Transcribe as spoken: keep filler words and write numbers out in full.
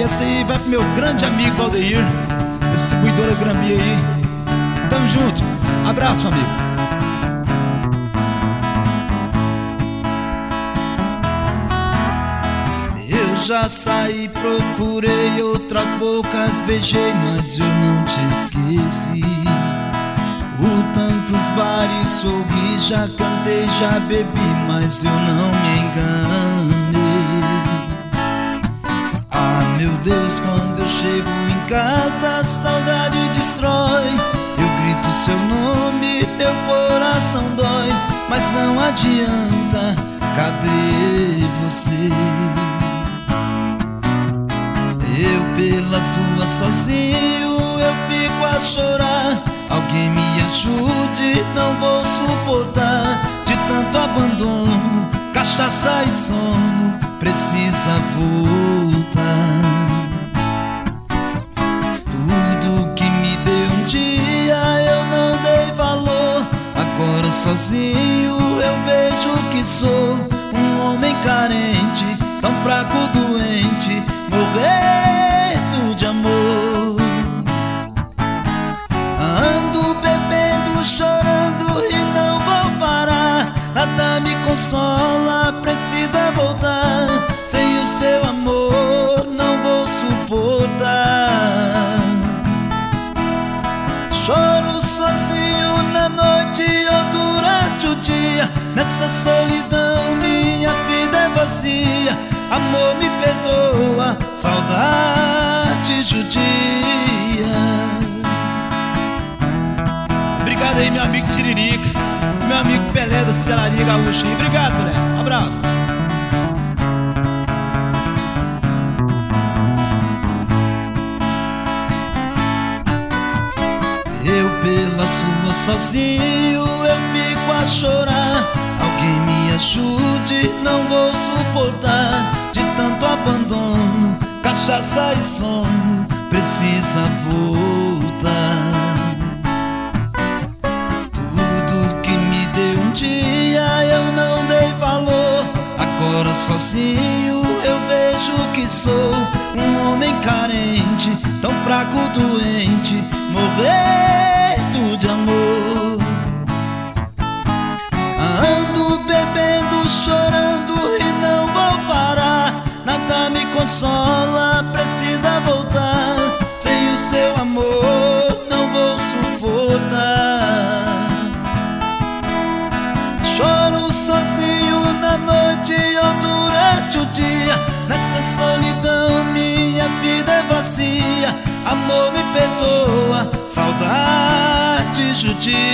E essa aí vai pro meu grande amigo Valdeir, distribuidora Grambi aí. Tamo junto, abraço, amigo. Eu já saí, procurei outras bocas, beijei, mas eu não te esqueci. O tantos bares sorri, já cantei, já bebi, mas eu não me enganei. Ah, meu Deus, quando eu chego em casa, a saudade destrói. Eu grito seu nome, meu coração dói, mas não adianta, cadê você? Eu pelas ruas sozinho, eu fico a chorar. Alguém me ajude, não vou suportar. De tanto abandono, cachaça e sono, precisa voltar. Tudo que me deu um dia eu não dei valor. Agora sozinho eu vejo que sou um homem carente, tão fraco, doente, morrendo de amor. Ando bebendo, chorando e não vou parar. Nada me consola, precisa voltar. Sem o seu amor não vou suportar. Choro sozinho na noite ou durante o dia. Nessa solidão minha vida é vazia. Amor, me perdoa, saudade judia. Obrigado aí, meu amigo Tiririca, meu amigo Pelé da Celaria Gaúcha. Obrigado, Pelé, um abraço. Eu pelas ruas sozinho, eu fico a chorar. Alguém me ajude, não vou suportar. De tanto abandono, cachaça e sono, precisa voltar. Tudo que me deu um dia eu não dei valor. Agora sozinho eu vejo que sou um homem carente, tão fraco, doente, morrendo de amor. Ando bebendo, chorando e não vou parar. Nada me consola, precisa voltar. Sem o seu amor não vou suportar. Choro sozinho na noite ou durante o dia. Nessa solidão minha vida é vazia. Amor, me perdoa, saudade judia.